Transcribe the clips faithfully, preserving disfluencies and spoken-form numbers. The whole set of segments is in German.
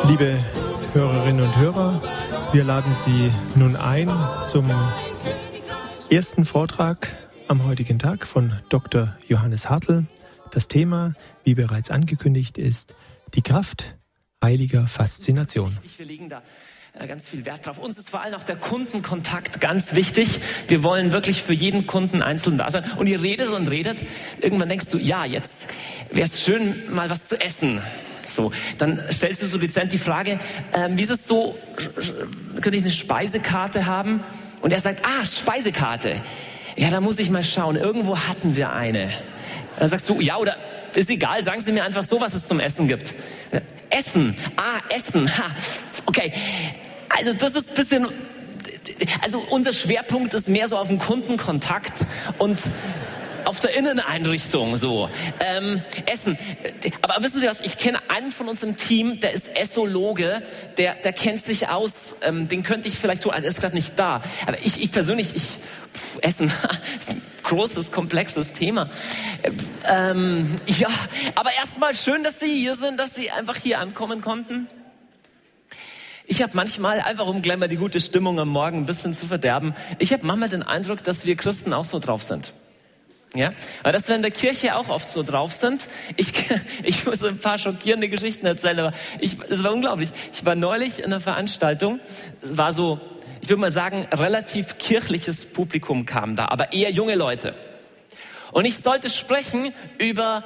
Liebe Hörerinnen und Hörer, wir laden Sie nun ein zum ersten Vortrag am heutigen Tag von Doktor Johannes Hartl. Das Thema, wie bereits angekündigt, ist die Kraft heiliger Faszination. Wir legen da ganz viel Wert drauf. Uns ist vor allem auch der Kundenkontakt ganz wichtig. Wir wollen wirklich für jeden Kunden einzeln da sein. Und ihr redet und redet. Irgendwann denkst du, ja, jetzt wäre es schön, mal was zu essen. So, dann stellst du so dezent die Frage, äh, wie ist es so, könnte ich eine Speisekarte haben? Und er sagt, ah, Speisekarte. Ja, da muss ich mal schauen. Irgendwo hatten wir eine. Dann sagst du, ja, oder ist egal, sagen Sie mir einfach so, was es zum Essen gibt. Essen, ah, Essen, ha, okay. Also das ist ein bisschen, also unser Schwerpunkt ist mehr so auf dem Kundenkontakt und auf der Inneneinrichtung so. Ähm, Essen. Aber wissen Sie was, ich kenne einen von uns im Team, der ist Essologe, der, der kennt sich aus, ähm, den könnte ich vielleicht tun, also er ist gerade nicht da. Aber ich, ich persönlich, ich, pff, Essen ist ein großes, komplexes Thema. Ähm, ja, aber erstmal schön, dass Sie hier sind, dass Sie einfach hier ankommen konnten. Ich habe manchmal, einfach um gleich mal die gute Stimmung am Morgen ein bisschen zu verderben, ich habe manchmal den Eindruck, dass wir Christen auch so drauf sind. Ja, weil dass wir in der Kirche auch oft so drauf sind. Ich, ich muss ein paar schockierende Geschichten erzählen, aber ich, es war unglaublich. Ich war neulich in einer Veranstaltung, es war so, ich würde mal sagen, relativ kirchliches Publikum kam da, aber eher junge Leute. Und ich sollte sprechen über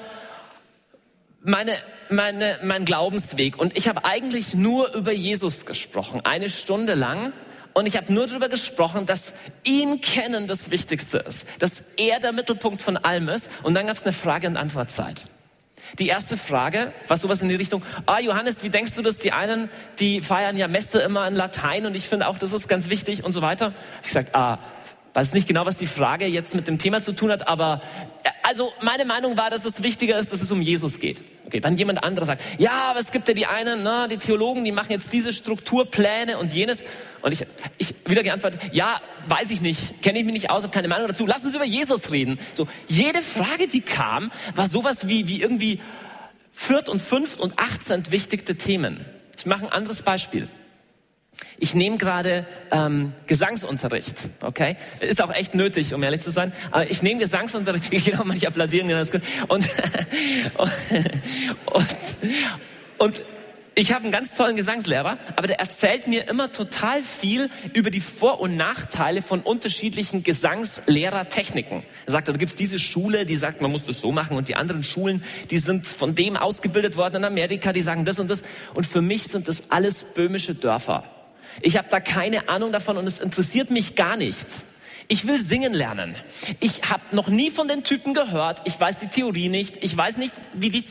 meine, meine, meinen Glaubensweg. Und ich habe eigentlich nur über Jesus gesprochen, eine Stunde lang. Und ich habe nur darüber gesprochen, dass ihn kennen das Wichtigste ist, dass er der Mittelpunkt von allem ist. Und dann gab es eine Frage- und Antwortzeit. Die erste Frage war sowas in die Richtung, ah Johannes, wie denkst du das? Die einen, die feiern ja Messe immer in Latein und ich finde auch, das ist ganz wichtig und so weiter. Ich sage, ah, weiß nicht genau, was die Frage jetzt mit dem Thema zu tun hat, aber also meine Meinung war, dass es wichtiger ist, dass es um Jesus geht. Okay, dann jemand anderer sagt, ja, aber es gibt ja die einen, na, die Theologen, die machen jetzt diese Strukturpläne und jenes. Und ich, ich wieder geantwortet, ja, weiß ich nicht, kenne ich mich nicht aus, habe keine Meinung dazu. Lassen Sie über Jesus reden. So, jede Frage, die kam, war sowas wie, wie irgendwie Viert- und Fünft- und Achtzentwichtigte Themen. Ich mache ein anderes Beispiel. Ich nehme gerade ähm, Gesangsunterricht, okay? Ist auch echt nötig, um ehrlich zu sein. Aber ich nehme Gesangsunterricht, genau, manche applaudieren, das ist gut. Und, und, und, und ich habe einen ganz tollen Gesangslehrer, aber der erzählt mir immer total viel über die Vor- und Nachteile von unterschiedlichen Gesangslehrertechniken. Er sagt, da gibt es diese Schule, die sagt, man muss das so machen und die anderen Schulen, die sind von dem ausgebildet worden in Amerika, die sagen das und das. Und für mich sind das alles böhmische Dörfer. Ich habe da keine Ahnung davon und es interessiert mich gar nicht. Ich will singen lernen. Ich habe noch nie von den Typen gehört. Ich weiß die Theorie nicht. Ich weiß nicht, wie die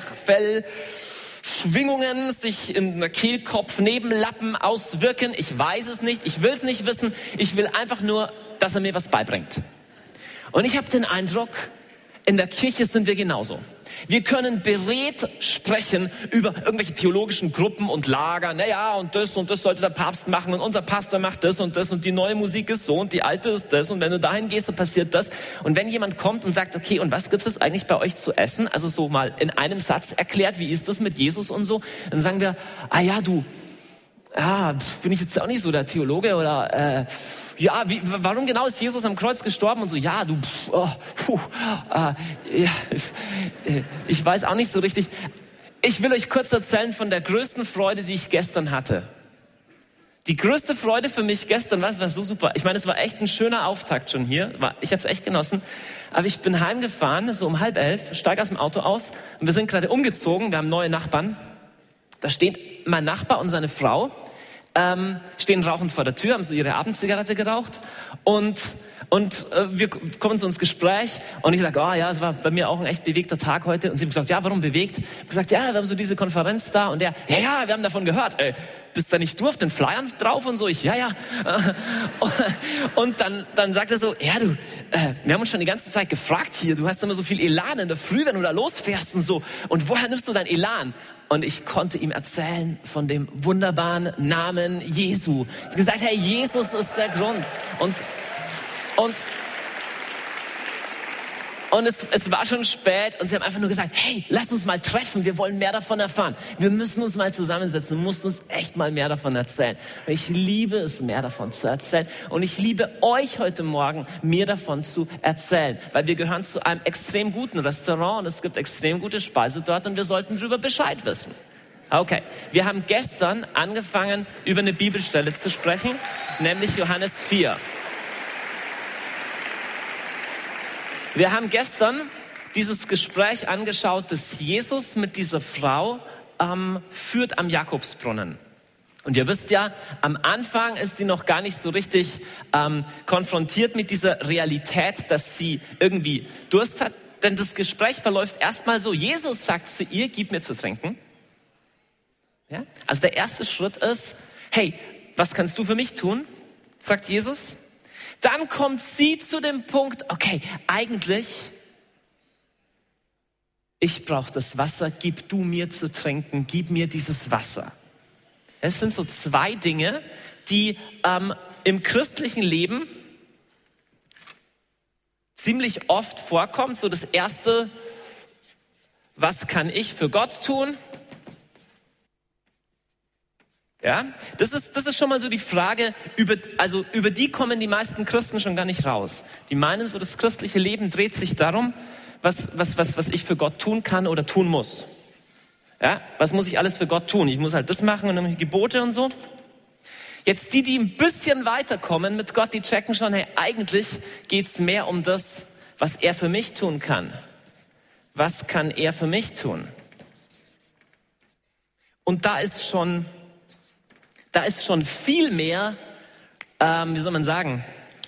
Zwerchfellschwingungen sich in der Kehlkopf-Nebenlappen auswirken. Ich weiß es nicht. Ich will es nicht wissen. Ich will einfach nur, dass er mir was beibringt. Und ich habe den Eindruck, in der Kirche sind wir genauso. Wir können beredt sprechen über irgendwelche theologischen Gruppen und Lager. Naja, und das und das sollte der Papst machen und unser Pastor macht das und das und die neue Musik ist so und die alte ist das und wenn du dahin gehst, dann passiert das. Und wenn jemand kommt und sagt, okay, und was gibt's jetzt eigentlich bei euch zu essen? Also so mal in einem Satz erklärt, wie ist das mit Jesus und so? Dann sagen wir, ah ja, du, ja, bin ich jetzt auch nicht so der Theologe oder äh, ja, wie, warum genau ist Jesus am Kreuz gestorben und so, ja, du, pff, oh, puh, äh, ja, ich weiß auch nicht so richtig. Ich will euch kurz erzählen von der größten Freude, die ich gestern hatte. Die größte Freude für mich gestern, was war so super. Ich meine, es war echt ein schöner Auftakt schon hier. Ich habe es echt genossen. Aber ich bin heimgefahren, so um halb elf, steige aus dem Auto aus und wir sind gerade umgezogen. Wir haben neue Nachbarn. Da steht mein Nachbar und seine Frau. Ähm, stehen rauchend vor der Tür, haben so ihre Abendzigarette geraucht und und äh, wir kommen so ins Gespräch und ich sage, oh ja, es war bei mir auch ein echt bewegter Tag heute und sie haben gesagt, ja, warum bewegt? Ich habe gesagt, ja, wir haben so diese Konferenz da und der, ja, ja, wir haben davon gehört, ey, bist da nicht du auf den Flyern drauf und so? Ich, ja, ja. Und dann dann sagt er so, ja, du, äh, wir haben uns schon die ganze Zeit gefragt hier, du hast immer so viel Elan in der Früh, wenn du da losfährst und so und woher nimmst du dein Elan? Und ich konnte ihm erzählen von dem wunderbaren Namen Jesu. Ich habe gesagt, Herr, Jesus ist der Grund. Und, und, Und es, es war schon spät und sie haben einfach nur gesagt, hey, lass uns mal treffen, wir wollen mehr davon erfahren. Wir müssen uns mal zusammensetzen, du musst uns echt mal mehr davon erzählen. Und ich liebe es, mehr davon zu erzählen. Und ich liebe euch heute Morgen, mir davon zu erzählen. Weil wir gehören zu einem extrem guten Restaurant und es gibt extrem gute Speise dort und wir sollten darüber Bescheid wissen. Okay, wir haben gestern angefangen, über eine Bibelstelle zu sprechen, nämlich Johannes vier. Wir haben gestern dieses Gespräch angeschaut, das Jesus mit dieser Frau ähm, führt am Jakobsbrunnen. Und ihr wisst ja, am Anfang ist sie noch gar nicht so richtig ähm, konfrontiert mit dieser Realität, dass sie irgendwie Durst hat. Denn das Gespräch verläuft erstmal so, Jesus sagt zu ihr, gib mir zu trinken. Ja? Also der erste Schritt ist, hey, was kannst du für mich tun? Sagt Jesus. Dann kommt sie zu dem Punkt, okay, eigentlich, ich brauche das Wasser, gib du mir zu trinken, gib mir dieses Wasser. Es sind so zwei Dinge, die ähm, im christlichen Leben ziemlich oft vorkommen. So das erste, was kann ich für Gott tun? Ja, das ist, das ist schon mal so die Frage, über, also über die kommen die meisten Christen schon gar nicht raus. Die meinen so, das christliche Leben dreht sich darum, was, was, was, was ich für Gott tun kann oder tun muss. Ja, was muss ich alles für Gott tun? Ich muss halt das machen und dann Gebote und so. Jetzt die, die ein bisschen weiterkommen mit Gott, die checken schon, hey, eigentlich geht's mehr um das, was er für mich tun kann. Was kann er für mich tun? Und da ist schon... Da ist schon viel mehr, ähm, wie soll man sagen,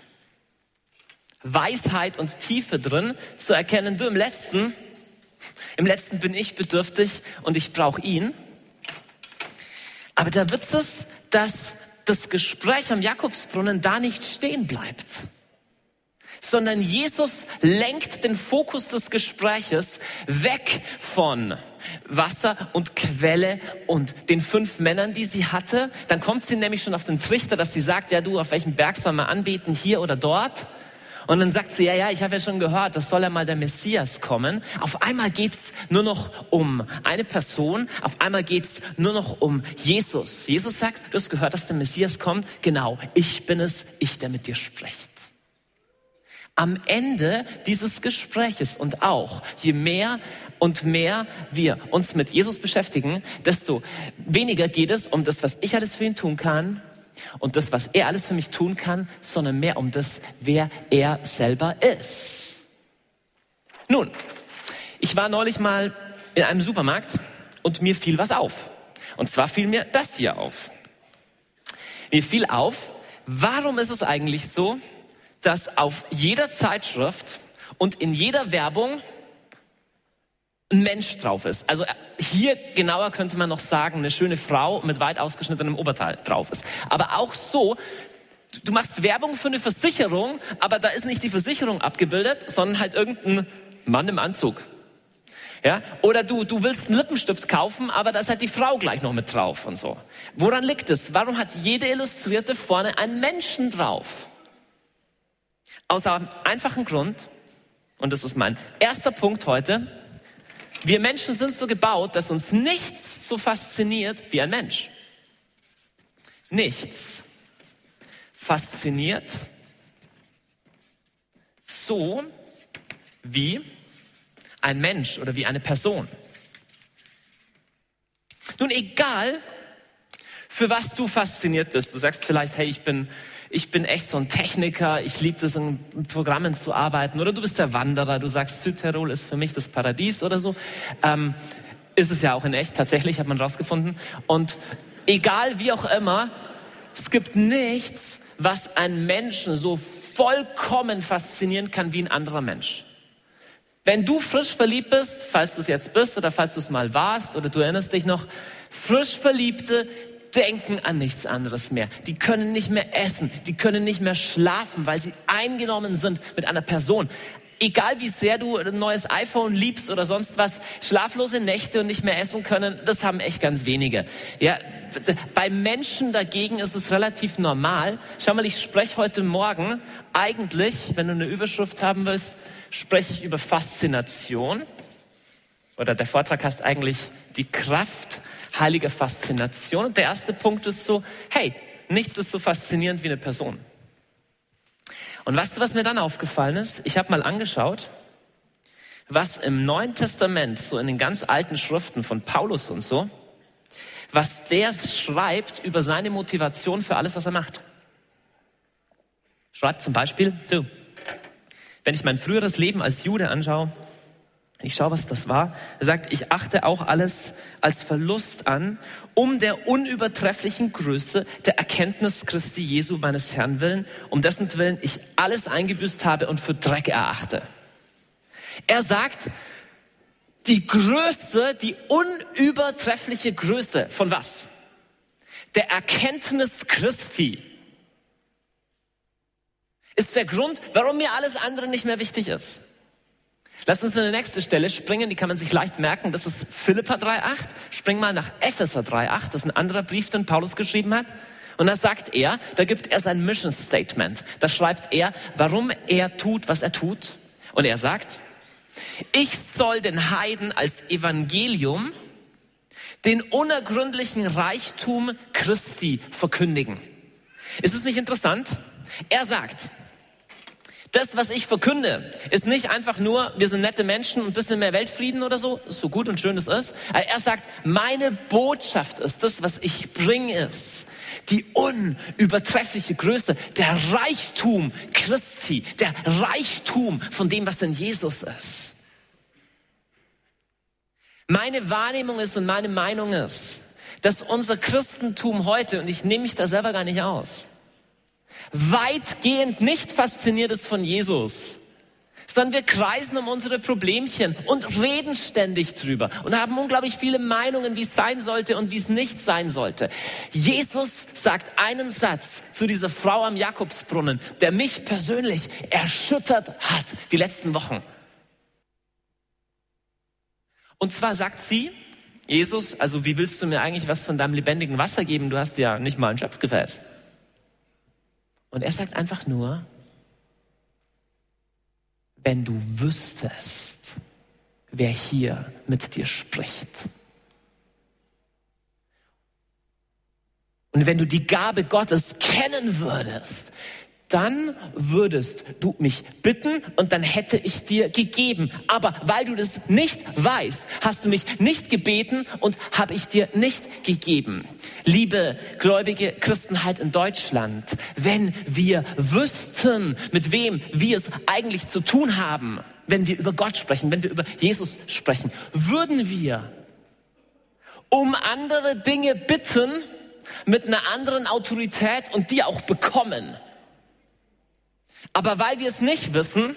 Weisheit und Tiefe drin, zu erkennen, du im Letzten, im Letzten bin ich bedürftig und ich brauche ihn. Aber der Witz ist, dass das Gespräch am Jakobsbrunnen da nicht stehen bleibt, sondern Jesus lenkt den Fokus des Gespräches weg von Wasser und Quelle und den fünf Männern, die sie hatte. Dann kommt sie nämlich schon auf den Trichter, dass sie sagt, ja du, auf welchem Berg soll man anbeten, hier oder dort? Und dann sagt sie, ja, ja, ich habe ja schon gehört, das soll ja mal der Messias kommen. Auf einmal geht's nur noch um eine Person, auf einmal geht's nur noch um Jesus. Jesus sagt, du hast gehört, dass der Messias kommt. Genau, ich bin es, ich, der mit dir spricht. Am Ende dieses Gespräches und auch, je mehr und mehr wir uns mit Jesus beschäftigen, desto weniger geht es um das, was ich alles für ihn tun kann und das, was er alles für mich tun kann, sondern mehr um das, wer er selber ist. Nun, ich war neulich mal in einem Supermarkt und mir fiel was auf. Und zwar fiel mir das hier auf. Mir fiel auf, warum ist es eigentlich so, dass auf jeder Zeitschrift und in jeder Werbung ein Mensch drauf ist. Also hier genauer könnte man noch sagen, eine schöne Frau mit weit ausgeschnittenem Oberteil drauf ist. Aber auch so, du machst Werbung für eine Versicherung, aber da ist nicht die Versicherung abgebildet, sondern halt irgendein Mann im Anzug. Ja? Oder du, du willst einen Lippenstift kaufen, aber da ist halt die Frau gleich noch mit drauf und so. Woran liegt es? Warum hat jede Illustrierte vorne einen Menschen drauf? Aus einem einfachen Grund, und das ist mein erster Punkt heute, wir Menschen sind so gebaut, dass uns nichts so fasziniert wie ein Mensch. Nichts fasziniert so wie ein Mensch oder wie eine Person. Nun, egal, für was du fasziniert bist, du sagst vielleicht, hey, ich bin Ich bin echt so ein Techniker, ich liebe es, in Programmen zu arbeiten. Oder du bist der Wanderer, du sagst, Südtirol ist für mich das Paradies oder so. Ähm, ist es ja auch in echt, tatsächlich, hat man rausgefunden. Und egal wie auch immer, es gibt nichts, was einen Menschen so vollkommen faszinieren kann wie ein anderer Mensch. Wenn du frisch verliebt bist, falls du es jetzt bist oder falls du es mal warst oder du erinnerst dich noch, frisch Verliebte denken an nichts anderes mehr. Die können nicht mehr essen, die können nicht mehr schlafen, weil sie eingenommen sind mit einer Person. Egal wie sehr du ein neues iPhone liebst oder sonst was, schlaflose Nächte und nicht mehr essen können, das haben echt ganz wenige. Ja, bei Menschen dagegen ist es relativ normal. Schau mal, ich spreche heute Morgen eigentlich, wenn du eine Überschrift haben willst, spreche ich über Faszination. Oder der Vortrag heißt eigentlich die Kraft heiliger Faszination. Und der erste Punkt ist so, hey, nichts ist so faszinierend wie eine Person. Und weißt du, was mir dann aufgefallen ist? Ich habe mal angeschaut, was im Neuen Testament, so in den ganz alten Schriften von Paulus und so, was der schreibt über seine Motivation für alles, was er macht. Schreibt zum Beispiel, du, wenn ich mein früheres Leben als Jude anschaue, ich schaue, was das war. Er sagt, ich achte auch alles als Verlust an, um der unübertrefflichen Größe der Erkenntnis Christi Jesu, meines Herrn willen, um dessen Willen ich alles eingebüßt habe und für Dreck erachte. Er sagt, die Größe, die unübertreffliche Größe von was? Der Erkenntnis Christi ist der Grund, warum mir alles andere nicht mehr wichtig ist. Lass uns in die nächste Stelle springen, die kann man sich leicht merken. Das ist Philipper drei acht. Spring mal nach Epheser drei acht. Das ist ein anderer Brief, den Paulus geschrieben hat. Und da sagt er, da gibt er sein Mission Statement. Da schreibt er, warum er tut, was er tut. Und er sagt, ich soll den Heiden als Evangelium den unergründlichen Reichtum Christi verkündigen. Ist es nicht interessant? Er sagt, das, was ich verkünde, ist nicht einfach nur, wir sind nette Menschen und ein bisschen mehr Weltfrieden oder so, so gut und schön es ist. Er sagt, meine Botschaft ist, das, was ich bringe, ist die unübertreffliche Größe, der Reichtum Christi, der Reichtum von dem, was in Jesus ist. Meine Wahrnehmung ist und meine Meinung ist, dass unser Christentum heute, und ich nehme mich da selber gar nicht aus, weitgehend nicht fasziniert ist von Jesus, sondern wir kreisen um unsere Problemchen und reden ständig drüber und haben unglaublich viele Meinungen, wie es sein sollte und wie es nicht sein sollte. Jesus sagt einen Satz zu dieser Frau am Jakobsbrunnen, der mich persönlich erschüttert hat die letzten Wochen. Und zwar sagt sie, Jesus, also wie willst du mir eigentlich was von deinem lebendigen Wasser geben? Du hast ja nicht mal ein Schöpfgefäß. Und er sagt einfach nur, wenn du wüsstest, wer hier mit dir spricht. Und wenn du die Gabe Gottes kennen würdest, dann würdest du mich bitten und dann hätte ich dir gegeben. Aber weil du das nicht weißt, hast du mich nicht gebeten und habe ich dir nicht gegeben. Liebe gläubige Christenheit in Deutschland, wenn wir wüssten, mit wem wir es eigentlich zu tun haben, wenn wir über Gott sprechen, wenn wir über Jesus sprechen, würden wir um andere Dinge bitten mit einer anderen Autorität und die auch bekommen. Aber weil wir es nicht wissen,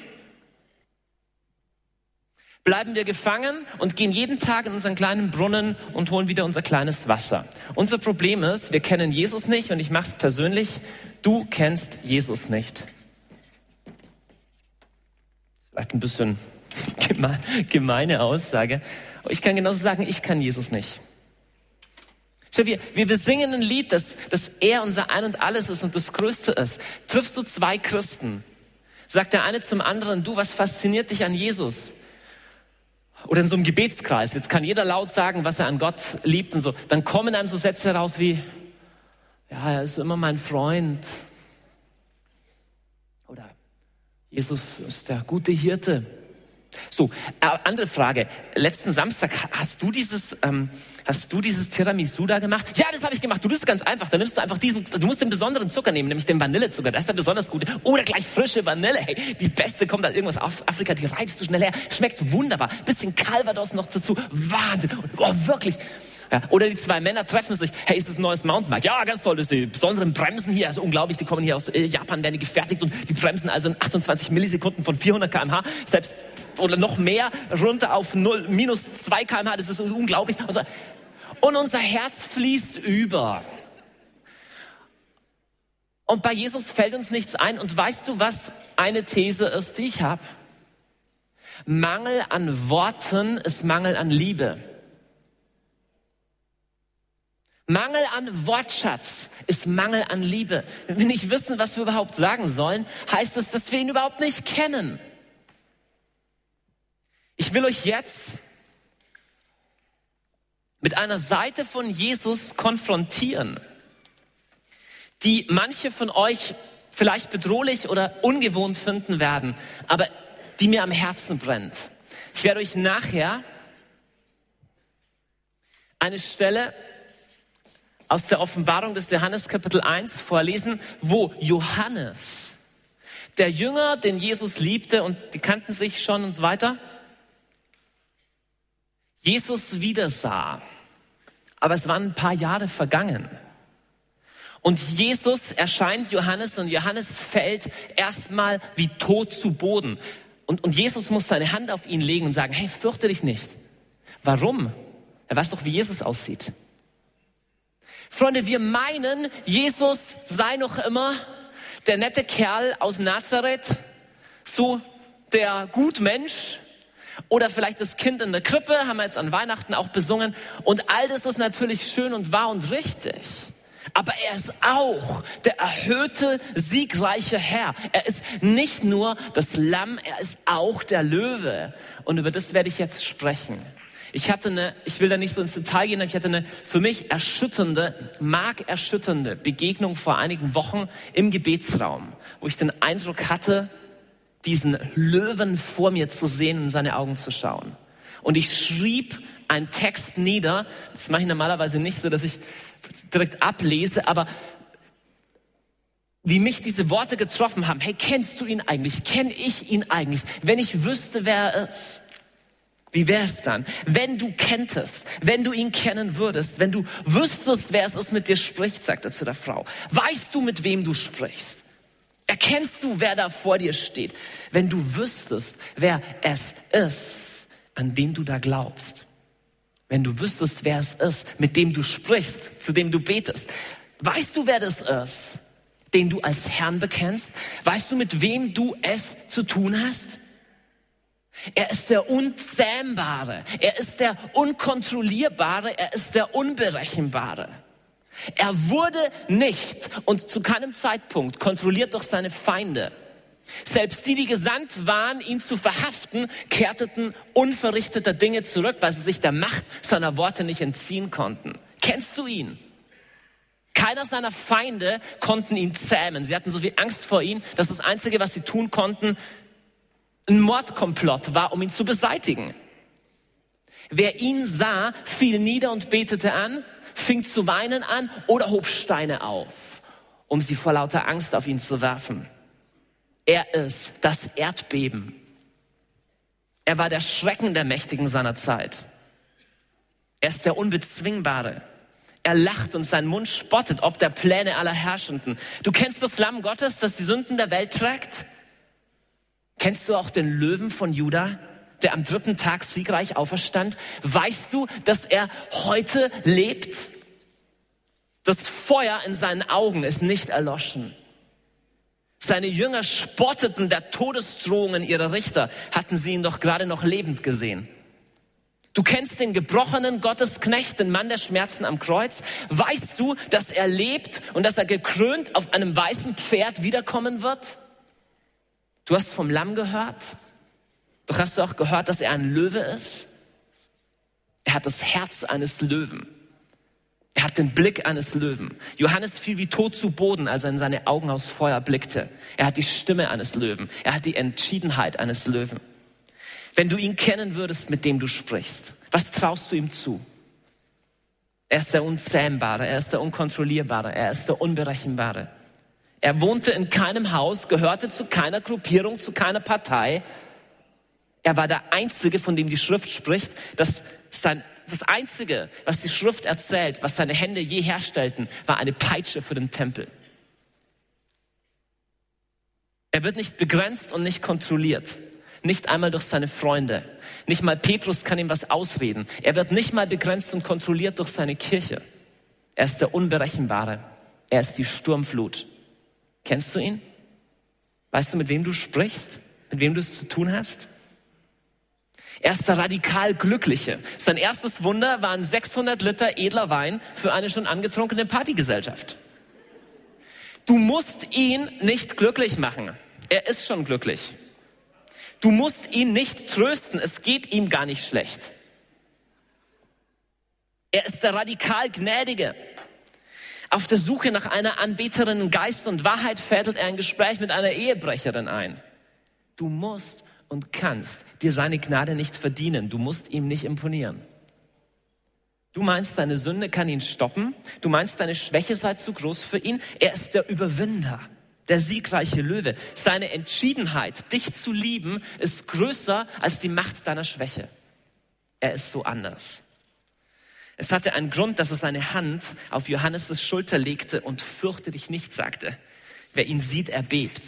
bleiben wir gefangen und gehen jeden Tag in unseren kleinen Brunnen und holen wieder unser kleines Wasser. Unser Problem ist, wir kennen Jesus nicht und ich mache es persönlich, du kennst Jesus nicht. Vielleicht ein bisschen geme- gemeine Aussage, aber ich kann genauso sagen, ich kann Jesus nicht. Schau, wir, wir singen ein Lied, dass, dass er unser Ein und Alles ist und das Größte ist. Triffst du zwei Christen, sagt der eine zum anderen, du, was fasziniert dich an Jesus? Oder in so einem Gebetskreis, jetzt kann jeder laut sagen, was er an Gott liebt und so. Dann kommen einem so Sätze raus wie, ja, er ist immer mein Freund. Oder Jesus ist der gute Hirte. So, äh, andere Frage. Letzten Samstag hast du dieses, ähm, hast du dieses Tiramisu da gemacht? Ja, das habe ich gemacht. Du, das ist ganz einfach. Da nimmst du einfach diesen, du musst den besonderen Zucker nehmen, nämlich den Vanillezucker. Das ist der besonders gute. Oder gleich frische Vanille. Hey, die beste kommt da irgendwas aus Afrika. Die reibst du schnell her. Schmeckt wunderbar. Bisschen Calvados noch dazu. Wahnsinn. Oh, wirklich. Ja, oder die zwei Männer treffen sich. Hey, ist das ein neues Mountainbike? Ja, ganz toll. Das sind die besonderen Bremsen hier. Also unglaublich. Die kommen hier aus äh, Japan, werden die gefertigt und die bremsen also in achtundzwanzig Millisekunden von vierhundert Kilometer pro Stunde. Selbst oder noch mehr runter auf null, minus zwei Kilometer pro Stunde. Das ist unglaublich. Also, und unser Herz fließt über. Und bei Jesus fällt uns nichts ein. Und weißt du, was eine These ist, die ich habe? Mangel an Worten ist Mangel an Liebe. Mangel an Wortschatz ist Mangel an Liebe. Wenn wir nicht wissen, was wir überhaupt sagen sollen, heißt es, dass wir ihn überhaupt nicht kennen. Ich will euch jetzt mit einer Seite von Jesus konfrontieren, die manche von euch vielleicht bedrohlich oder ungewohnt finden werden, aber die mir am Herzen brennt. Ich werde euch nachher eine Stelle aus der Offenbarung des Johannes Kapitel eins vorlesen, wo Johannes, der Jünger, den Jesus liebte und die kannten sich schon und so weiter, Jesus wiedersah. Aber es waren ein paar Jahre vergangen. Und Jesus erscheint Johannes und Johannes fällt erstmal wie tot zu Boden. Und, und Jesus muss seine Hand auf ihn legen und sagen, hey, fürchte dich nicht. Warum? Er weiß doch, wie Jesus aussieht. Freunde, wir meinen, Jesus sei noch immer der nette Kerl aus Nazareth, so der Gutmensch oder vielleicht das Kind in der Krippe, haben wir jetzt an Weihnachten auch besungen. Und all das ist natürlich schön und wahr und richtig. Aber er ist auch der erhöhte, siegreiche Herr. Er ist nicht nur das Lamm, er ist auch der Löwe. Und über das werde ich jetzt sprechen. Ich hatte eine, ich will da nicht so ins Detail gehen, aber ich hatte eine für mich erschütternde, markerschütternde Begegnung vor einigen Wochen im Gebetsraum, wo ich den Eindruck hatte, diesen Löwen vor mir zu sehen und in seine Augen zu schauen. Und ich schrieb einen Text nieder, das mache ich normalerweise nicht so, dass ich direkt ablese, aber wie mich diese Worte getroffen haben, hey, kennst du ihn eigentlich? Kenn ich ihn eigentlich? Wenn ich wüsste, wer er ist. Wie wäre es dann, wenn du kenntest, wenn du ihn kennen würdest, wenn du wüsstest, wer es ist, mit dir spricht, sagt er zu der Frau. Weißt du, mit wem du sprichst? Erkennst du, wer da vor dir steht? Wenn du wüsstest, wer es ist, an den du da glaubst. Wenn du wüsstest, wer es ist, mit dem du sprichst, zu dem du betest. Weißt du, wer das ist, den du als Herrn bekennst? Weißt du, mit wem du es zu tun hast? Er ist der Unzähmbare, er ist der Unkontrollierbare, er ist der Unberechenbare. Er wurde nicht und zu keinem Zeitpunkt kontrolliert durch seine Feinde. Selbst die, die gesandt waren, ihn zu verhaften, kehrten unverrichteter Dinge zurück, weil sie sich der Macht seiner Worte nicht entziehen konnten. Kennst du ihn? Keiner seiner Feinde konnten ihn zähmen. Sie hatten so viel Angst vor ihm, dass das Einzige, was sie tun konnten, ein Mordkomplott war, um ihn zu beseitigen. Wer ihn sah, fiel nieder und betete an, fing zu weinen an oder hob Steine auf, um sie vor lauter Angst auf ihn zu werfen. Er ist das Erdbeben. Er war der Schrecken der Mächtigen seiner Zeit. Er ist der Unbezwingbare. Er lacht und sein Mund spottet ob der Pläne aller Herrschenden. Du kennst das Lamm Gottes, das die Sünden der Welt trägt? Kennst du auch den Löwen von Juda, der am dritten Tag siegreich auferstand? Weißt du, dass er heute lebt? Das Feuer in seinen Augen ist nicht erloschen. Seine Jünger spotteten der Todesdrohungen ihrer Richter, hatten sie ihn doch gerade noch lebend gesehen. Du kennst den gebrochenen Gottesknecht, den Mann der Schmerzen am Kreuz. Weißt du, dass er lebt und dass er gekrönt auf einem weißen Pferd wiederkommen wird? Du hast vom Lamm gehört, doch hast du auch gehört, dass er ein Löwe ist? Er hat das Herz eines Löwen. Er hat den Blick eines Löwen. Johannes fiel wie tot zu Boden, als er in seine Augen aus Feuer blickte. Er hat die Stimme eines Löwen. Er hat die Entschiedenheit eines Löwen. Wenn du ihn kennen würdest, mit dem du sprichst, was traust du ihm zu? Er ist der Unzähmbare, er ist der Unkontrollierbare, er ist der Unberechenbare. Er wohnte in keinem Haus, gehörte zu keiner Gruppierung, zu keiner Partei. Er war der Einzige, von dem die Schrift spricht, dass sein, das Einzige, was die Schrift erzählt, was seine Hände je herstellten, war eine Peitsche für den Tempel. Er wird nicht begrenzt und nicht kontrolliert. Nicht einmal durch seine Freunde. Nicht mal Petrus kann ihm was ausreden. Er wird nicht mal begrenzt und kontrolliert durch seine Kirche. Er ist der Unberechenbare. Er ist die Sturmflut. Kennst du ihn? Weißt du, mit wem du sprichst? Mit wem du es zu tun hast? Er ist der radikal Glückliche. Sein erstes Wunder waren sechshundert Liter edler Wein für eine schon angetrunkene Partygesellschaft. Du musst ihn nicht glücklich machen. Er ist schon glücklich. Du musst ihn nicht trösten, es geht ihm gar nicht schlecht. Er ist der radikal Gnädige. Auf der Suche nach einer Anbeterin in Geist und Wahrheit fädelt er ein Gespräch mit einer Ehebrecherin ein. Du musst und kannst dir seine Gnade nicht verdienen. Du musst ihm nicht imponieren. Du meinst, deine Sünde kann ihn stoppen. Du meinst, deine Schwäche sei zu groß für ihn. Er ist der Überwinder, der siegreiche Löwe. Seine Entschiedenheit, dich zu lieben, ist größer als die Macht deiner Schwäche. Er ist so anders. Es hatte einen Grund, dass er seine Hand auf Johannes' Schulter legte und fürchte dich nicht, sagte. Wer ihn sieht, er bebt.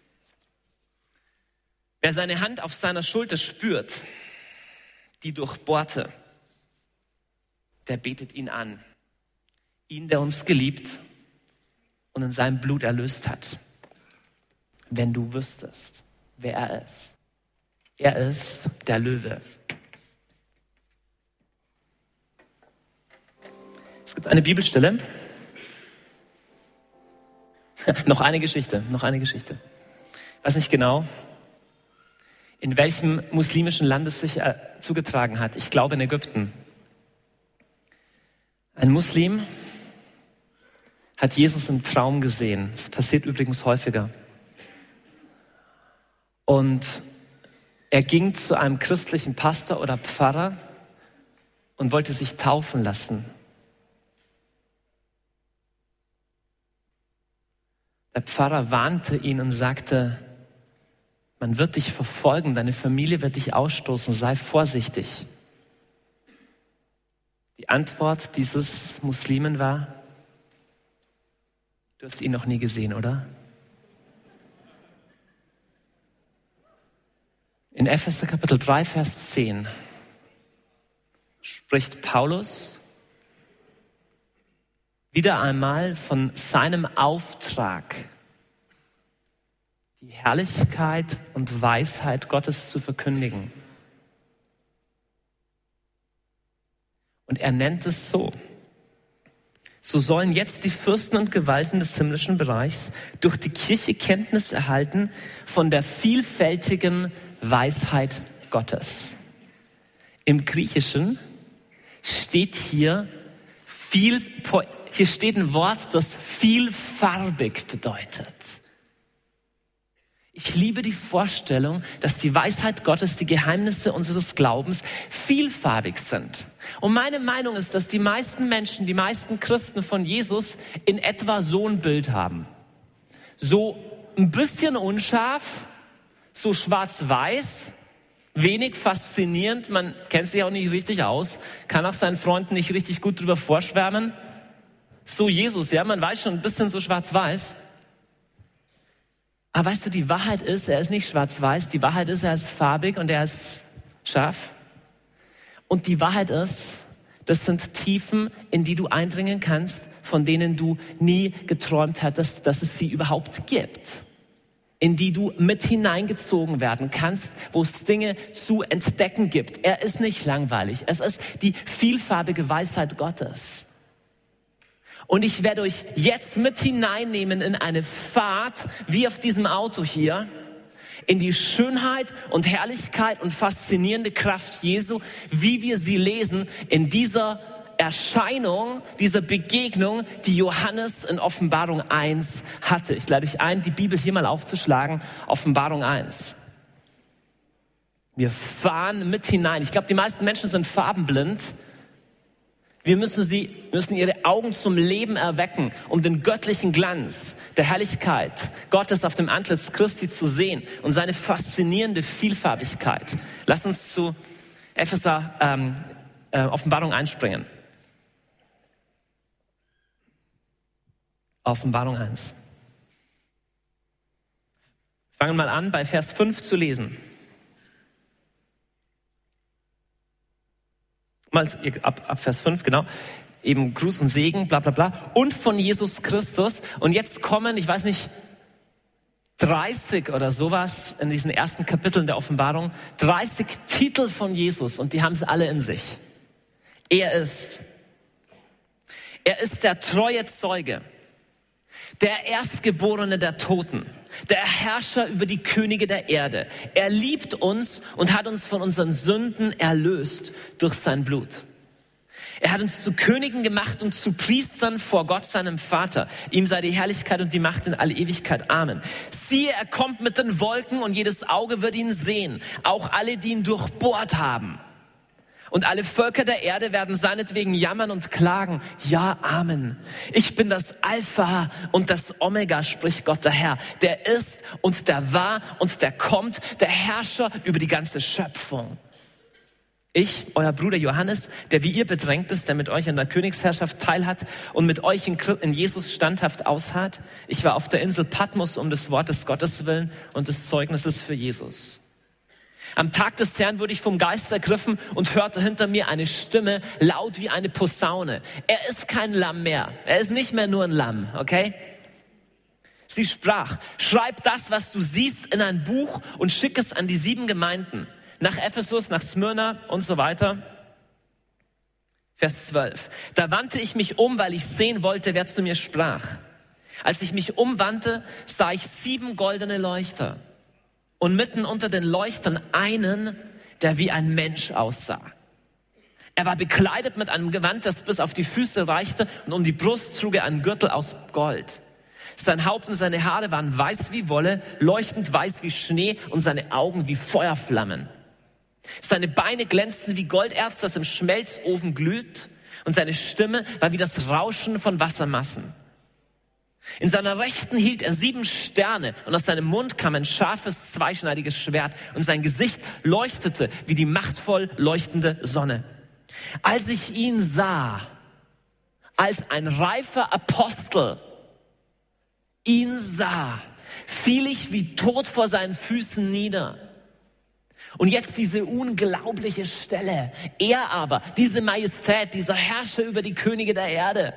Wer seine Hand auf seiner Schulter spürt, die durchbohrte, der betet ihn an. Ihn, der uns geliebt und in seinem Blut erlöst hat. Wenn du wüsstest, wer er ist. Er ist der Löwe. Es gibt eine Bibelstelle. noch eine Geschichte, noch eine Geschichte. Ich weiß nicht genau, in welchem muslimischen Land es sich äh, zugetragen hat. Ich glaube in Ägypten. Ein Muslim hat Jesus im Traum gesehen. Das passiert übrigens häufiger. Und er ging zu einem christlichen Pastor oder Pfarrer und wollte sich taufen lassen. Der Pfarrer warnte ihn und sagte, man wird dich verfolgen, deine Familie wird dich ausstoßen, sei vorsichtig. Die Antwort dieses Muslimen war, du hast ihn noch nie gesehen, oder? In Epheser Kapitel drei, Vers zehn spricht Paulus wieder einmal von seinem Auftrag, die Herrlichkeit und Weisheit Gottes zu verkündigen. Und er nennt es so. So sollen jetzt die Fürsten und Gewalten des himmlischen Bereichs durch die Kirche Kenntnis erhalten von der vielfältigen Weisheit Gottes. Im Griechischen steht hier viel, hier steht ein Wort, das vielfarbig bedeutet. Ich liebe die Vorstellung, dass die Weisheit Gottes, die Geheimnisse unseres Glaubens vielfarbig sind. Und meine Meinung ist, dass die meisten Menschen, die meisten Christen von Jesus in etwa so ein Bild haben. So ein bisschen unscharf, so schwarz-weiß, wenig faszinierend, man kennt sich auch nicht richtig aus, kann auch seinen Freunden nicht richtig gut drüber vorschwärmen. So Jesus, ja, man weiß schon ein bisschen so schwarz-weiß. Aber weißt du, die Wahrheit ist, er ist nicht schwarz-weiß, die Wahrheit ist, er ist farbig und er ist scharf. Und die Wahrheit ist, das sind Tiefen, in die du eindringen kannst, von denen du nie geträumt hattest, dass es sie überhaupt gibt. In die du mit hineingezogen werden kannst, wo es Dinge zu entdecken gibt. Er ist nicht langweilig, es ist die vielfarbige Weisheit Gottes. Und ich werde euch jetzt mit hineinnehmen in eine Fahrt, wie auf diesem Auto hier, in die Schönheit und Herrlichkeit und faszinierende Kraft Jesu, wie wir sie lesen in dieser Erscheinung, dieser Begegnung, die Johannes in Offenbarung eins hatte. Ich lade euch ein, die Bibel hier mal aufzuschlagen, Offenbarung eins. Wir fahren mit hinein. Ich glaube, die meisten Menschen sind farbenblind. Wir müssen sie, müssen ihre Augen zum Leben erwecken, um den göttlichen Glanz der Herrlichkeit Gottes auf dem Antlitz Christi zu sehen und seine faszinierende Vielfarbigkeit. Lass uns zu Epheser ähm, äh, Offenbarung einspringen. Offenbarung eins. Fangen wir mal an, bei Vers fünf zu lesen. Mal ab, ab Vers fünf, genau. Eben Gruß und Segen, bla bla bla. Und von Jesus Christus. Und jetzt kommen, ich weiß nicht, dreißig oder sowas in diesen ersten Kapiteln der Offenbarung. dreißig Titel von Jesus und die haben sie alle in sich. Er ist. Er ist der treue Zeuge. Der Erstgeborene der Toten der Herrscher über die Könige der Erde. Er liebt uns und hat uns von unseren Sünden erlöst durch sein Blut. Er hat uns zu Königen gemacht und zu Priestern vor Gott, seinem Vater. Ihm sei die Herrlichkeit und die Macht in alle Ewigkeit. Amen. Siehe, er kommt mit den Wolken und jedes Auge wird ihn sehen. Auch alle, die ihn durchbohrt haben. Und alle Völker der Erde werden seinetwegen jammern und klagen. Ja, Amen. Ich bin das Alpha und das Omega, spricht Gott der Herr. Der ist und der war und der kommt, der Herrscher über die ganze Schöpfung. Ich, euer Bruder Johannes, der wie ihr bedrängt ist, der mit euch an der Königsherrschaft teilhat und mit euch in, in Jesus standhaft ausharrt. Ich war auf der Insel Patmos um des Wortes Gottes willen und des Zeugnisses für Jesus. Am Tag des Herrn wurde ich vom Geist ergriffen und hörte hinter mir eine Stimme, laut wie eine Posaune. Er ist kein Lamm mehr. Er ist nicht mehr nur ein Lamm, okay? Sie sprach, schreib das, was du siehst, in ein Buch und schick es an die sieben Gemeinden. Nach Ephesus, nach Smyrna und so weiter. Vers zwölf. Da wandte ich mich um, weil ich sehen wollte, wer zu mir sprach. Als ich mich umwandte, sah ich sieben goldene Leuchter. Und mitten unter den Leuchtern einen, der wie ein Mensch aussah. Er war bekleidet mit einem Gewand, das bis auf die Füße reichte, und um die Brust trug er einen Gürtel aus Gold. Sein Haupt und seine Haare waren weiß wie Wolle, leuchtend weiß wie Schnee und seine Augen wie Feuerflammen. Seine Beine glänzten wie Golderz, das im Schmelzofen glüht, und seine Stimme war wie das Rauschen von Wassermassen. In seiner Rechten hielt er sieben Sterne und aus seinem Mund kam ein scharfes, zweischneidiges Schwert und sein Gesicht leuchtete wie die machtvoll leuchtende Sonne. Als ich ihn sah, als ein reifer Apostel ihn sah, fiel ich wie tot vor seinen Füßen nieder. Und jetzt diese unglaubliche Stelle. Er aber, diese Majestät, dieser Herrscher über die Könige der Erde,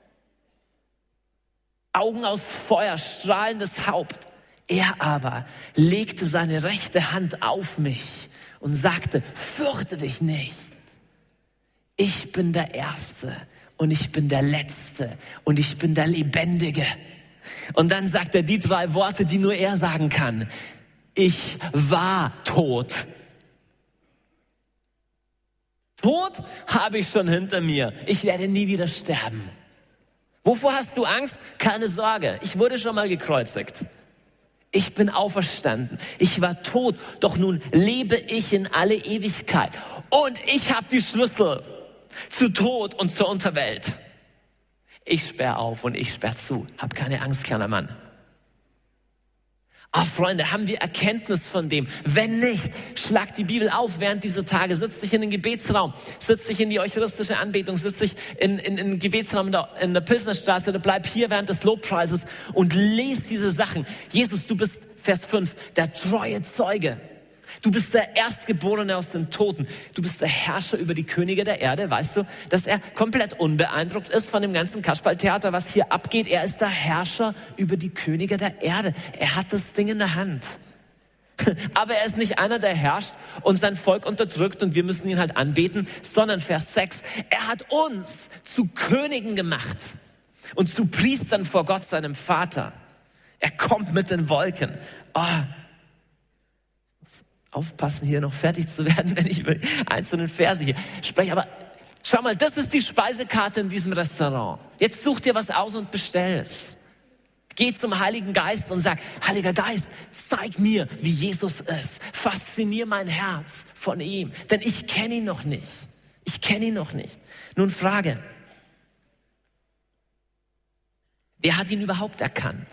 Augen aus Feuer, strahlendes Haupt. Er aber legte seine rechte Hand auf mich und sagte, fürchte dich nicht. Ich bin der Erste und ich bin der Letzte und ich bin der Lebendige. Und dann sagt er die drei Worte, die nur er sagen kann. Ich war tot. Tod habe ich schon hinter mir. Ich werde nie wieder sterben. Wovor hast du Angst? Keine Sorge, ich wurde schon mal gekreuzigt. Ich bin auferstanden. Ich war tot, doch nun lebe ich in alle Ewigkeit. Und ich habe die Schlüssel zu Tod und zur Unterwelt. Ich sperre auf und ich sperre zu. Hab keine Angst, kleiner Mann. Ah, Freunde, haben wir Erkenntnis von dem? Wenn nicht, schlag die Bibel auf während dieser Tage, sitz dich in den Gebetsraum, sitz dich in die eucharistische Anbetung, sitz dich in, in, in den Gebetsraum in der, in der Pilsnerstraße oder bleib hier während des Lobpreises und lese diese Sachen. Jesus, du bist, Vers fünf, der treue Zeuge. Du bist der Erstgeborene aus den Toten. Du bist der Herrscher über die Könige der Erde. Weißt du, dass er komplett unbeeindruckt ist von dem ganzen Kasperltheater, was hier abgeht? Er ist der Herrscher über die Könige der Erde. Er hat das Ding in der Hand. Aber er ist nicht einer, der herrscht und sein Volk unterdrückt und wir müssen ihn halt anbeten, sondern Vers sechs, er hat uns zu Königen gemacht und zu Priestern vor Gott, seinem Vater. Er kommt mit den Wolken. Oh, aufpassen, hier noch fertig zu werden, wenn ich über die einzelnen Verse hier spreche. Aber schau mal, das ist die Speisekarte in diesem Restaurant. Jetzt such dir was aus und bestell es. Geh zum Heiligen Geist und sag, Heiliger Geist, zeig mir, wie Jesus ist. Faszinier mein Herz von ihm, denn ich kenne ihn noch nicht. Ich kenne ihn noch nicht. Nun Frage, wer hat ihn überhaupt erkannt?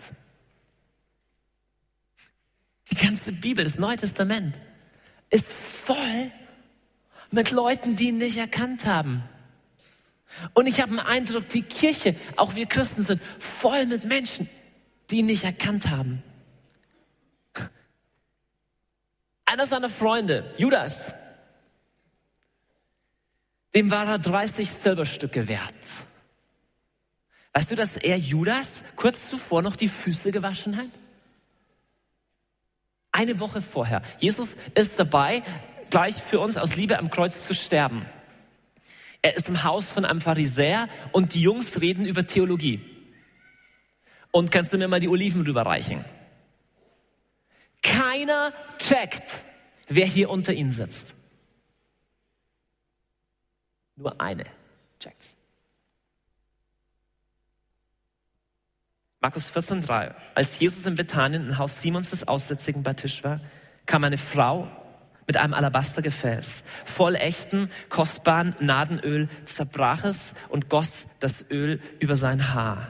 Die ganze Bibel, das Neue Testament, ist voll mit Leuten, die ihn nicht erkannt haben. Und ich habe den Eindruck, die Kirche, auch wir Christen, sind voll mit Menschen, die ihn nicht erkannt haben. Einer seiner Freunde, Judas, dem war er dreißig Silberstücke wert. Weißt du, dass er Judas kurz zuvor noch die Füße gewaschen hat? Eine Woche vorher. Jesus ist dabei, gleich für uns aus Liebe am Kreuz zu sterben. Er ist im Haus von einem Pharisäer und die Jungs reden über Theologie. Und kannst du mir mal die Oliven rüberreichen? Keiner checkt, wer hier unter ihnen sitzt. Nur eine checkt's. Markus vierzehn drei. Als Jesus in Bethanien im Haus Simons des Aussätzigen bei Tisch war, kam eine Frau mit einem Alabastergefäß, voll echten, kostbaren Nadenöl, zerbrach es und goss das Öl über sein Haar.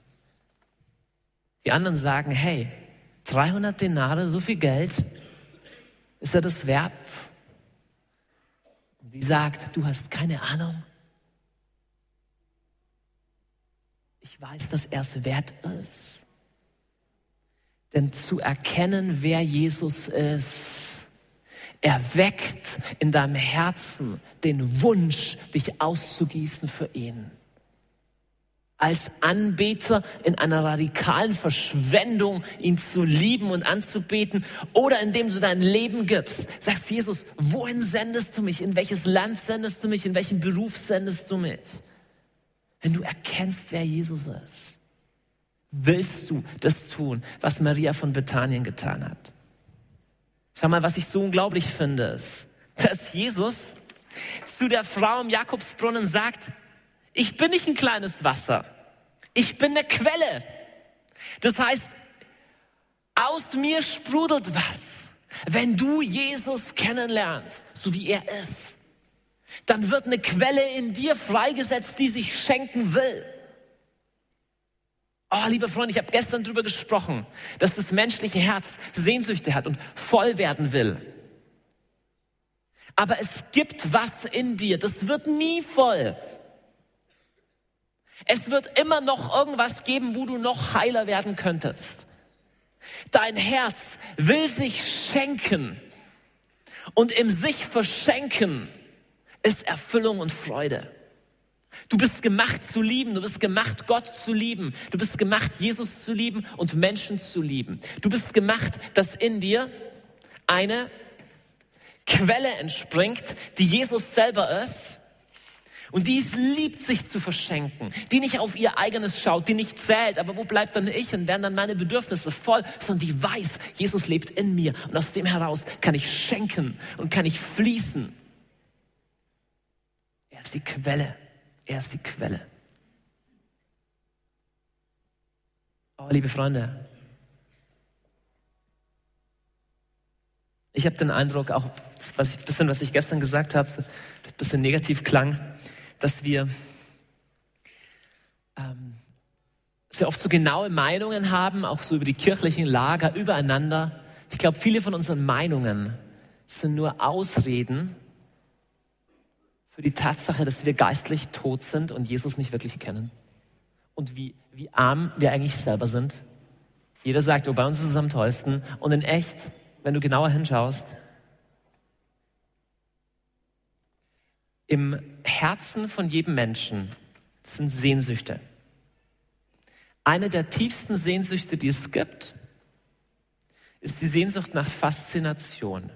Die anderen sagen, hey, dreihundert Denare, so viel Geld, ist er das wert? Und sie sagt, du hast keine Ahnung. Ich weiß, dass er es wert ist. Denn zu erkennen, wer Jesus ist, erweckt in deinem Herzen den Wunsch, dich auszugießen für ihn. Als Anbeter in einer radikalen Verschwendung, ihn zu lieben und anzubeten, oder indem du dein Leben gibst, sagst Jesus, wohin sendest du mich? In welches Land sendest du mich? In welchen Beruf sendest du mich? Wenn du erkennst, wer Jesus ist, willst du das tun, was Maria von Bethanien getan hat. Schau mal, was ich so unglaublich finde, ist, dass Jesus zu der Frau im Jakobsbrunnen sagt, ich bin nicht ein kleines Wasser, ich bin eine Quelle. Das heißt, aus mir sprudelt was. Wenn du Jesus kennenlernst, so wie er ist, dann wird eine Quelle in dir freigesetzt, die sich schenken will. Oh, liebe Freunde, ich habe gestern darüber gesprochen, dass das menschliche Herz Sehnsüchte hat und voll werden will. Aber es gibt was in dir, das wird nie voll. Es wird immer noch irgendwas geben, wo du noch heiler werden könntest. Dein Herz will sich schenken und im sich verschenken ist Erfüllung und Freude. Du bist gemacht zu lieben, du bist gemacht, Gott zu lieben. Du bist gemacht, Jesus zu lieben und Menschen zu lieben. Du bist gemacht, dass in dir eine Quelle entspringt, die Jesus selber ist und die es liebt, sich zu verschenken, die nicht auf ihr eigenes schaut, die nicht zählt, aber wo bleibt dann ich und werden dann meine Bedürfnisse voll, sondern die weiß, Jesus lebt in mir und aus dem heraus kann ich schenken und kann ich fließen. Er ist die Quelle. Er ist die Quelle. Oh, liebe Freunde, ich habe den Eindruck, auch was ich, ein bisschen, was ich gestern gesagt habe, ein bisschen negativ klang, dass wir ähm, sehr oft so genaue Meinungen haben, auch so über die kirchlichen Lager, übereinander. Ich glaube, viele von unseren Meinungen sind nur Ausreden für die Tatsache, dass wir geistlich tot sind und Jesus nicht wirklich kennen. Und wie, wie arm wir eigentlich selber sind. Jeder sagt, oh, bei uns ist es am tollsten. Und in echt, wenn du genauer hinschaust, im Herzen von jedem Menschen sind Sehnsüchte. Eine der tiefsten Sehnsüchte, die es gibt, ist die Sehnsucht nach Faszination.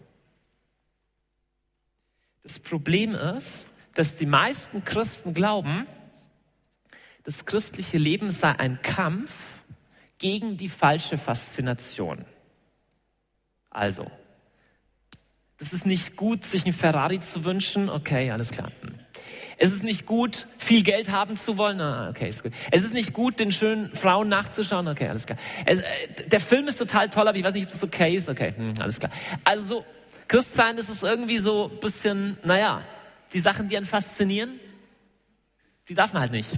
Das Problem ist, dass die meisten Christen glauben, das christliche Leben sei ein Kampf gegen die falsche Faszination. Also, es ist nicht gut, sich einen Ferrari zu wünschen. Okay, alles klar. Es ist nicht gut, viel Geld haben zu wollen. Ah, okay, ist gut. Es ist nicht gut, den schönen Frauen nachzuschauen. Okay, alles klar. Es, äh, der Film ist total toll, aber ich weiß nicht, ob das okay ist. Okay, hm, alles klar. Also so, Christsein ist es irgendwie so ein bisschen, naja, die Sachen, die einen faszinieren, die darf man halt nicht.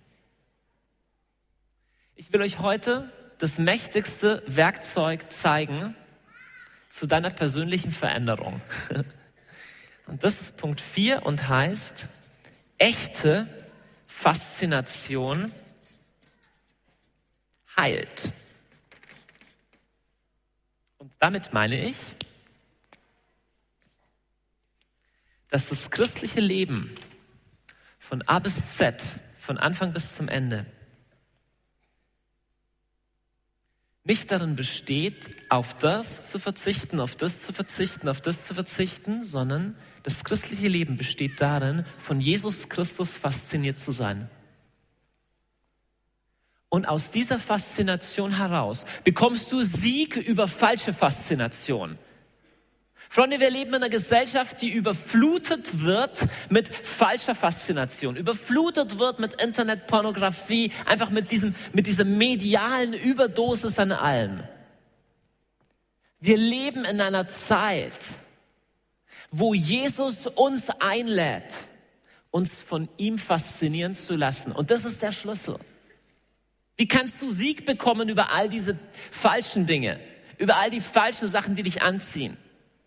Ich will euch heute das mächtigste Werkzeug zeigen zu deiner persönlichen Veränderung. Und das ist Punkt vier und heißt, echte Faszination heilt. Und damit meine ich, dass das christliche Leben von A bis Z, von Anfang bis zum Ende, nicht darin besteht, auf das zu verzichten, auf das zu verzichten, auf das zu verzichten, sondern das christliche Leben besteht darin, von Jesus Christus fasziniert zu sein. Und aus dieser Faszination heraus bekommst du Sieg über falsche Faszination. Freunde, wir leben in einer Gesellschaft, die überflutet wird mit falscher Faszination, überflutet wird mit Internetpornografie, einfach mit diesem, mit dieser medialen Überdosis an allem. Wir leben in einer Zeit, wo Jesus uns einlädt, uns von ihm faszinieren zu lassen. Und das ist der Schlüssel. Wie kannst du Sieg bekommen über all diese falschen Dinge, über all die falschen Sachen, die dich anziehen?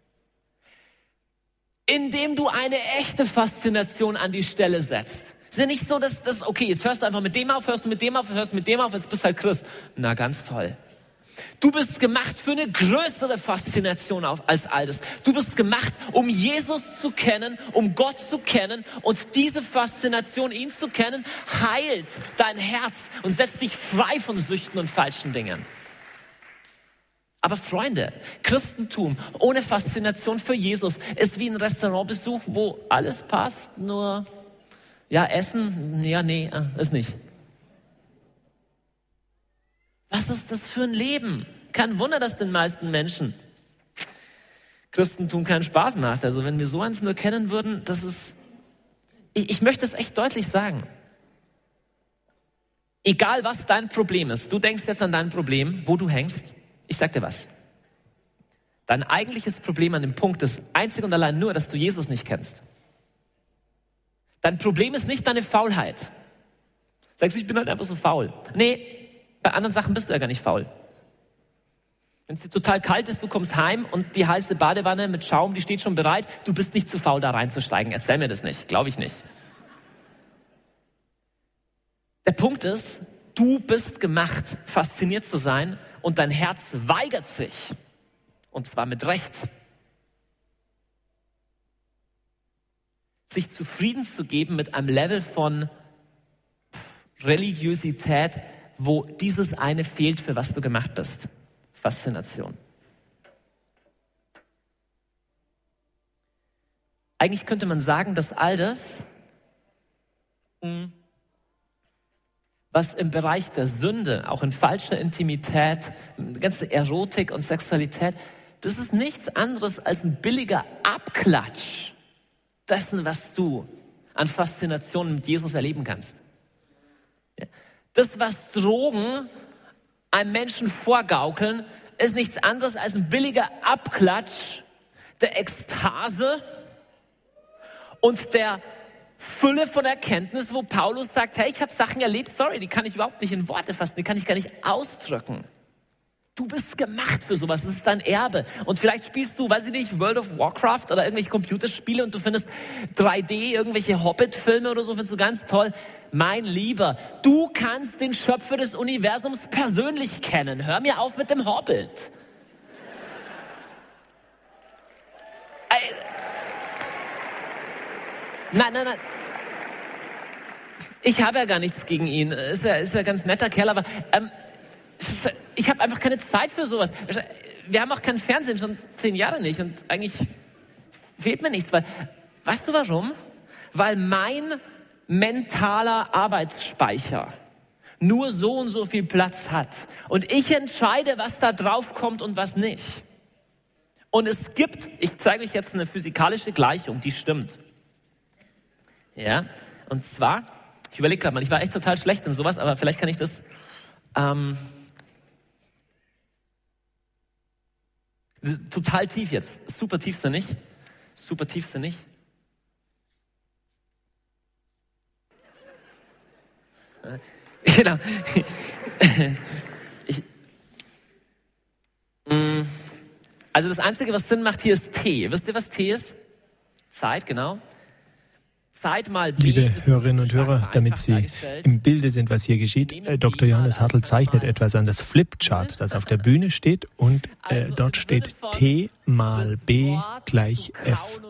Indem du eine echte Faszination an die Stelle setzt. Es ist ja nicht so, dass das, okay, jetzt hörst du einfach mit dem auf, hörst du mit dem auf, hörst du mit dem auf, jetzt bist du halt Christ. Na, ganz toll. Du bist gemacht für eine größere Faszination als all das. Du bist gemacht, um Jesus zu kennen, um Gott zu kennen. Und diese Faszination, ihn zu kennen, heilt dein Herz und setzt dich frei von Süchten und falschen Dingen. Aber Freunde, Christentum ohne Faszination für Jesus ist wie ein Restaurantbesuch, wo alles passt, nur, ja, Essen, ja, nee, ist nicht. Was ist das für ein Leben? Kein Wunder, dass den meisten Menschen Christentum keinen Spaß macht. Also wenn wir so eins nur kennen würden, das ist, ich, ich möchte es echt deutlich sagen. Egal was dein Problem ist, du denkst jetzt an dein Problem, wo du hängst. Ich sag dir was. Dein eigentliches Problem an dem Punkt ist einzig und allein nur, dass du Jesus nicht kennst. Dein Problem ist nicht deine Faulheit. Sagst du, ich bin halt einfach so faul. Nee, bei anderen Sachen bist du ja gar nicht faul. Wenn es dir total kalt ist, du kommst heim und die heiße Badewanne mit Schaum, die steht schon bereit, du bist nicht zu faul, da reinzusteigen. Erzähl mir das nicht, glaube ich nicht. Der Punkt ist, du bist gemacht, fasziniert zu sein und dein Herz weigert sich. Und zwar mit Recht. Sich zufrieden zu geben mit einem Level von Religiosität, wo dieses eine fehlt, für was du gemacht bist. Faszination. Eigentlich könnte man sagen, dass all das, was im Bereich der Sünde, auch in falscher Intimität, ganze Erotik und Sexualität, das ist nichts anderes als ein billiger Abklatsch dessen, was du an Faszination mit Jesus erleben kannst. Das, was Drogen einem Menschen vorgaukeln, ist nichts anderes als ein billiger Abklatsch der Ekstase und der Fülle von Erkenntnis, wo Paulus sagt, hey, ich habe Sachen erlebt, sorry, die kann ich überhaupt nicht in Worte fassen, die kann ich gar nicht ausdrücken. Du bist gemacht für sowas, das ist dein Erbe. Und vielleicht spielst du, weiß ich nicht, World of Warcraft oder irgendwelche Computerspiele und du findest drei D, irgendwelche Hobbit-Filme oder so, findest du ganz toll. Mein Lieber, du kannst den Schöpfer des Universums persönlich kennen. Hör mir auf mit dem Hobbit. Nein, nein, nein. Ich habe ja gar nichts gegen ihn. Ist ja, ist ja ein ganz netter Kerl, aber ähm, ich habe einfach keine Zeit für sowas. Wir haben auch kein Fernsehen, schon zehn Jahre nicht. Und eigentlich fehlt mir nichts. Weil, weißt du warum? Weil mein mentaler Arbeitsspeicher nur so und so viel Platz hat. Und ich entscheide, was da drauf kommt und was nicht. Und es gibt, ich zeige euch jetzt eine physikalische Gleichung, die stimmt. Ja, und zwar, ich überlege gerade mal, ich war echt total schlecht in sowas, aber vielleicht kann ich das ähm, total tief jetzt, super tiefsinnig, super tiefsinnig. Genau. Ich, also das Einzige, was Sinn macht hier, ist T. Wisst ihr, was T ist? Zeit, genau. Zeit mal B. Liebe Hörerinnen und Hörer, damit Sie im Bilde sind, was hier geschieht, äh, Doktor Johannes Hartl zeichnet etwas an das Flipchart, das auf der Bühne steht und äh, dort steht T mal B gleich F.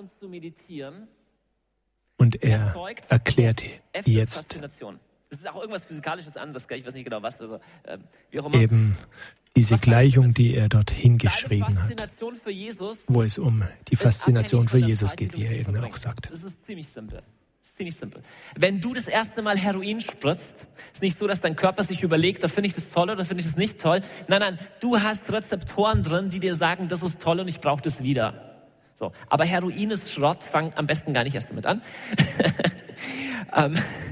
Und er erklärt jetzt das ist auch irgendwas Physikalisches anderes, ich weiß nicht genau was. Also, äh, wie auch immer. Eben diese Gleichung, die er dort hingeschrieben hat, wo es um die Faszination für Jesus geht, wie er eben auch sagt. Das ist ziemlich simpel. Das ist ziemlich simpel. Wenn du das erste Mal Heroin spritzt, ist nicht so, dass dein Körper sich überlegt, da finde ich das toll oder finde ich das nicht toll. Nein, nein, du hast Rezeptoren drin, die dir sagen, das ist toll und ich brauche das wieder. So, aber Heroin ist Schrott, fang am besten gar nicht erst damit an. ähm,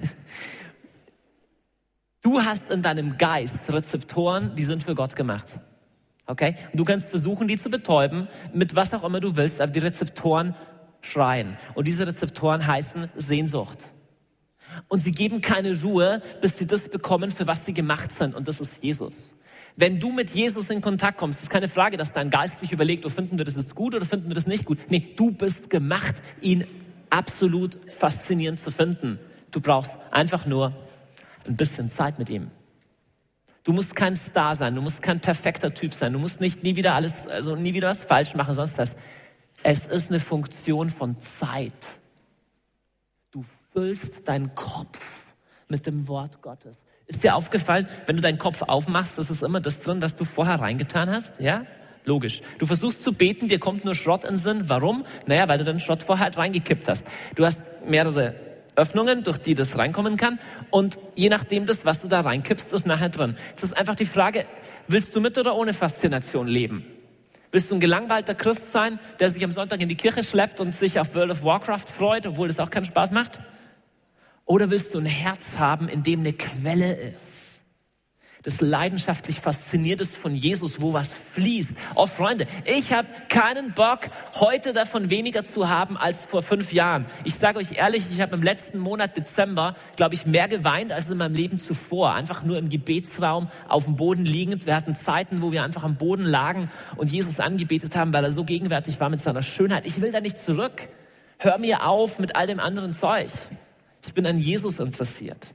du hast in deinem Geist Rezeptoren, die sind für Gott gemacht. Okay? Und du kannst versuchen, die zu betäuben, mit was auch immer du willst, aber die Rezeptoren schreien. Und diese Rezeptoren heißen Sehnsucht. Und sie geben keine Ruhe, bis sie das bekommen, für was sie gemacht sind. Und das ist Jesus. Wenn du mit Jesus in Kontakt kommst, ist keine Frage, dass dein Geist sich überlegt, oh, finden wir das jetzt gut oder finden wir das nicht gut. Nee, du bist gemacht, ihn absolut faszinierend zu finden. Du brauchst einfach nur ein bisschen Zeit mit ihm. Du musst kein Star sein, du musst kein perfekter Typ sein, du musst nicht nie wieder alles, also nie wieder was falsch machen, sonst was. Es ist eine Funktion von Zeit. Du füllst deinen Kopf mit dem Wort Gottes. Ist dir aufgefallen, wenn du deinen Kopf aufmachst, ist es immer das drin, das du vorher reingetan hast? Ja? Logisch. Du versuchst zu beten, dir kommt nur Schrott in den Sinn. Warum? Naja, weil du den Schrott vorher halt reingekippt hast. Du hast mehrere Öffnungen, durch die das reinkommen kann. Und je nachdem das, was du da reinkippst, ist nachher drin. Es ist einfach die Frage, willst du mit oder ohne Faszination leben? Willst du ein gelangweilter Christ sein, der sich am Sonntag in die Kirche schleppt und sich auf World of Warcraft freut, obwohl das auch keinen Spaß macht? Oder willst du ein Herz haben, in dem eine Quelle ist, das leidenschaftlich fasziniert ist von Jesus, wo was fließt? Oh Freunde, ich habe keinen Bock, heute davon weniger zu haben als vor fünf Jahren. Ich sage euch ehrlich, ich habe im letzten Monat Dezember, glaube ich, mehr geweint als in meinem Leben zuvor. Einfach nur im Gebetsraum, auf dem Boden liegend. Wir hatten Zeiten, wo wir einfach am Boden lagen und Jesus angebetet haben, weil er so gegenwärtig war mit seiner Schönheit. Ich will da nicht zurück. Hör mir auf mit all dem anderen Zeug. Ich bin an Jesus interessiert.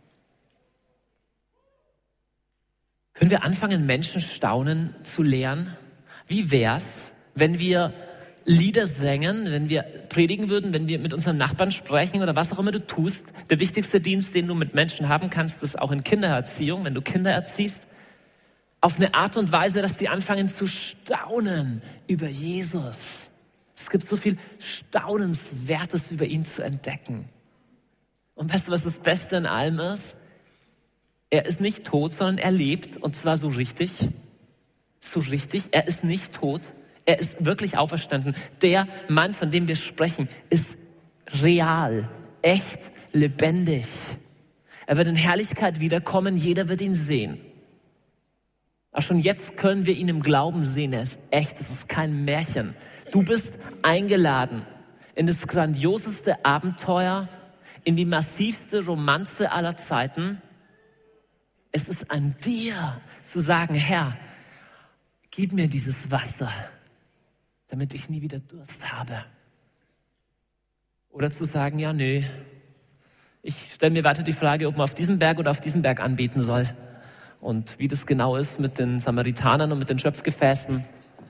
Können wir anfangen, Menschen staunen zu lernen? Wie wär's, wenn wir Lieder singen, wenn wir predigen würden, wenn wir mit unseren Nachbarn sprechen oder was auch immer du tust? Der wichtigste Dienst, den du mit Menschen haben kannst, ist auch in Kindererziehung, wenn du Kinder erziehst. Auf eine Art und Weise, dass sie anfangen zu staunen über Jesus. Es gibt so viel Staunenswertes über ihn zu entdecken. Und weißt du, was das Beste in allem ist? Er ist nicht tot, sondern er lebt, und zwar so richtig, so richtig. Er ist nicht tot, er ist wirklich auferstanden. Der Mann, von dem wir sprechen, ist real, echt, lebendig. Er wird in Herrlichkeit wiederkommen, jeder wird ihn sehen. Auch schon jetzt können wir ihn im Glauben sehen, er ist echt, es ist kein Märchen. Du bist eingeladen in das grandioseste Abenteuer, in die massivste Romanze aller Zeiten. Es ist an dir zu sagen, Herr, gib mir dieses Wasser, damit ich nie wieder Durst habe. Oder zu sagen, ja, nö, ich stelle mir weiter die Frage, ob man auf diesem Berg oder auf diesem Berg anbeten soll. Und wie das genau ist mit den Samaritanern und mit den Schöpfgefäßen.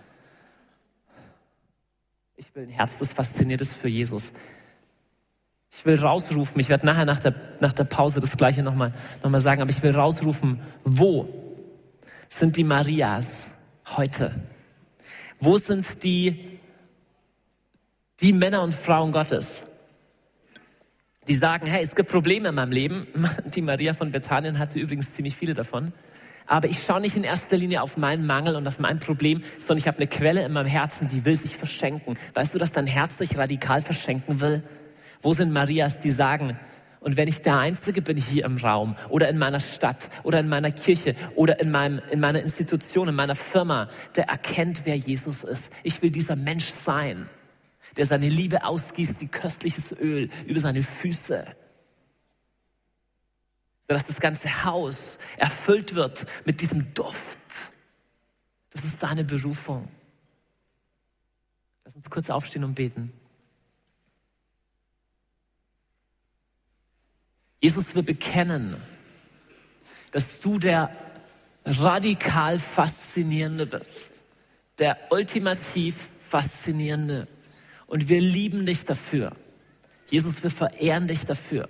Ich will ein Herz, das fasziniert ist für Jesus. Ich will rausrufen, ich werde nachher nach der, nach der Pause das Gleiche nochmal noch mal sagen, aber ich will rausrufen, wo sind die Marias heute? Wo sind die, die Männer und Frauen Gottes, die sagen, hey, es gibt Probleme in meinem Leben. Die Maria von Bethanien hatte übrigens ziemlich viele davon. Aber ich schaue nicht in erster Linie auf meinen Mangel und auf mein Problem, sondern ich habe eine Quelle in meinem Herzen, die will sich verschenken. Weißt du, dass dein Herz sich radikal verschenken will? Wo sind Marias, die sagen, und wenn ich der Einzige bin hier im Raum oder in meiner Stadt oder in meiner Kirche oder in, meinem, in meiner Institution, in meiner Firma, der erkennt, wer Jesus ist. Ich will dieser Mensch sein, der seine Liebe ausgießt wie köstliches Öl über seine Füße, sodass das ganze Haus erfüllt wird mit diesem Duft. Das ist deine Berufung. Lass uns kurz aufstehen und beten. Jesus, wir bekennen, dass du der radikal Faszinierende bist, der ultimativ Faszinierende. Und wir lieben dich dafür. Jesus, wir verehren dich dafür.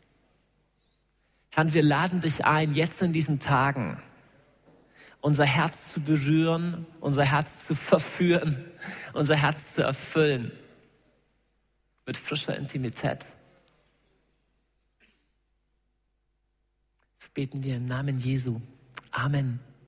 Herr, wir laden dich ein, jetzt in diesen Tagen unser Herz zu berühren, unser Herz zu verführen, unser Herz zu erfüllen mit frischer Intimität. Das beten wir im Namen Jesu. Amen.